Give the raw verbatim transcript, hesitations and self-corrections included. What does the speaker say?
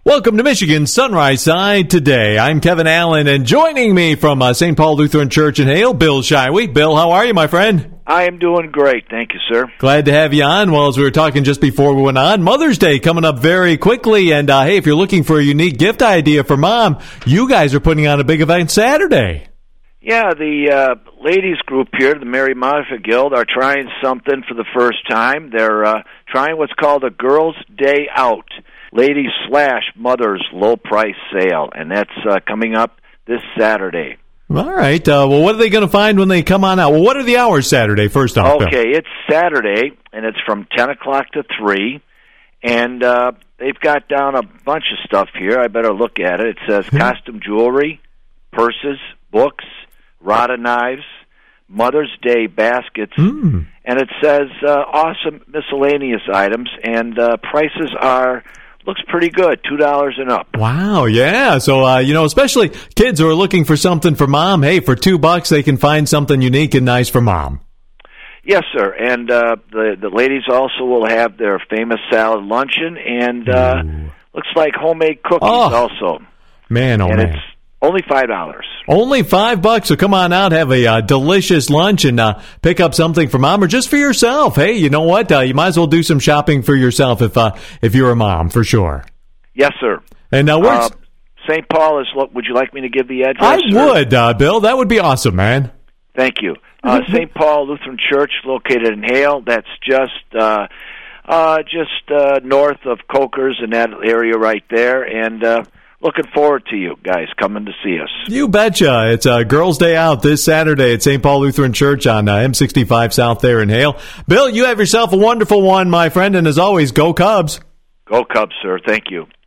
Welcome to Michigan Sunrise Side today. I'm Kevin Allen, and joining me from uh, Saint Paul Lutheran Church in Hale, Bill Shiwey. Bill, how are you, my friend? I am doing great. Thank you, sir. Glad to have you on. Well, as we were talking just before we went on, Mother's Day coming up very quickly. And, uh, hey, if you're looking for a unique gift idea for Mom, you guys are putting on a big event Saturday. Yeah, the uh, ladies group here, the Mary Martha Guild, are trying something for the first time. They're uh, trying what's called a Girls' Day Out, Ladies slash Mothers Low Price Sale, and that's uh, coming up this Saturday. All right. Uh, well, what are they going to find when they come on out? Well, what are the hours Saturday, first off? Okay, Bill? It's Saturday, and it's from ten o'clock to three, and uh, they've got down a bunch of stuff here. I better look at it. It says costume jewelry, purses, books, Rada knives, Mother's Day baskets, mm. and it says uh, awesome miscellaneous items, and uh, prices are... looks pretty good, two dollars and up. Wow, yeah. So, uh, you know, especially kids who are looking for something for Mom, hey, for two bucks they can find something unique and nice for Mom. Yes, sir. And uh, the, the ladies also will have their famous salad luncheon, and uh, looks like homemade cookies oh, also. Man, oh, and man. It's only five dollars. Only five bucks. So come on out, have a uh, delicious lunch, and uh, pick up something for Mom or just for yourself. Hey, you know what? Uh, you might as well do some shopping for yourself if uh, if you're a mom, for sure. Yes, sir. And uh, where's uh, Saint Paul is? Would you like me to give the address? I or? would, uh, Bill. That would be awesome, man. Thank you. Uh, Saint Paul Lutheran Church, located in Hale. That's just uh, uh, just uh, north of Coker's in that area right there, and. Uh, Looking forward to you guys coming to see us. You betcha. It's a Girls' Day Out this Saturday at Saint Paul Lutheran Church on uh, M sixty-five South there in Hale. Bill, you have yourself a wonderful one, my friend, and as always, go Cubs. Go Cubs, sir. Thank you.